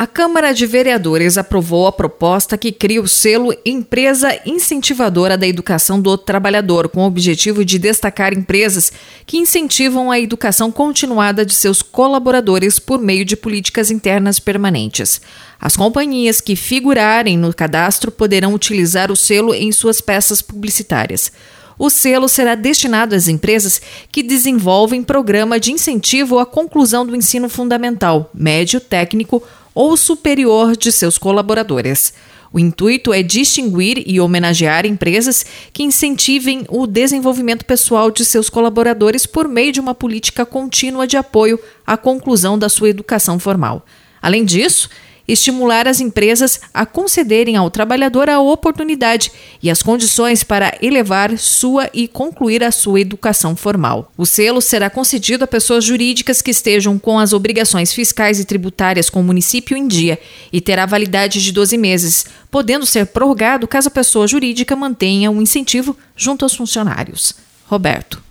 A Câmara de Vereadores aprovou a proposta que cria o selo Empresa Incentivadora da Educação do Trabalhador, com o objetivo de destacar empresas que incentivam a educação continuada de seus colaboradores por meio de políticas internas permanentes. As companhias que figurarem no cadastro poderão utilizar o selo em suas peças publicitárias. O selo será destinado às empresas que desenvolvem programa de incentivo à conclusão do ensino fundamental, médio, técnico ou superior de seus colaboradores. O intuito é distinguir e homenagear empresas que incentivem o desenvolvimento pessoal de seus colaboradores por meio de uma política contínua de apoio à conclusão da sua educação formal. Além disso, estimular as empresas a concederem ao trabalhador a oportunidade e as condições para elevar sua e concluir a sua educação formal. O selo será concedido a pessoas jurídicas que estejam com as obrigações fiscais e tributárias com o município em dia e terá validade de 12 meses, podendo ser prorrogado caso a pessoa jurídica mantenha um incentivo junto aos funcionários. Roberto.